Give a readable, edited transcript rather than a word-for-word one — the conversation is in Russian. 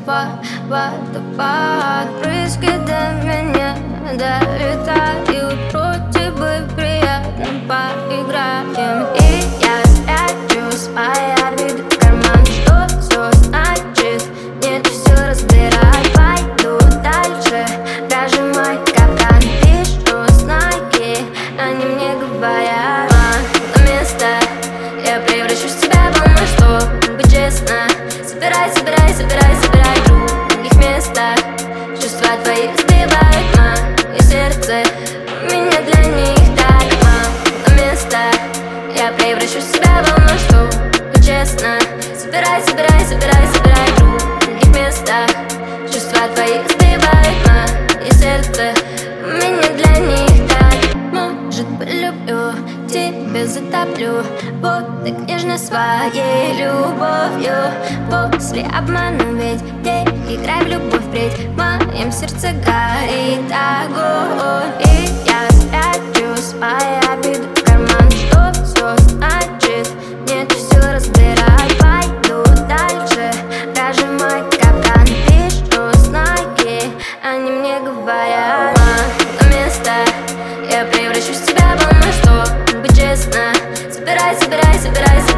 водопад. Брызги до меня долетают, вроде бы приятно, поиграем. И я спрячу свои обиды в карман. Что все значит? Нет, все разбирай. Пойду дальше, даже мой капкан. Пишу знаки, они мне говорят: на место я превращусь в тебя, волна, что быть честно. Собирай, собирай, собирай, собирай в других местах. Чувства твои разбивают мое сердце, меня для них так мало места. Я превращусь в себя, волна, что быть честно. Собирай, собирай, собирай, собирай в других местах. Чувства твои разбивают мое сердце, меня для них так. Может, полюблю, тебя затоплю вот так нежно своей любовью. После обмана ведь ты играй в любовь впредь. В моем сердце горит огонь. И я спрячу свои обиды в карман. Что все значит? Нет, все разбирай. Пойду дальше, даже мой капкан. Пишу знаки, они мне говорят: на место я превращусь в тебя, волна, что быть честно. Собирай, собирай, собирай, собирай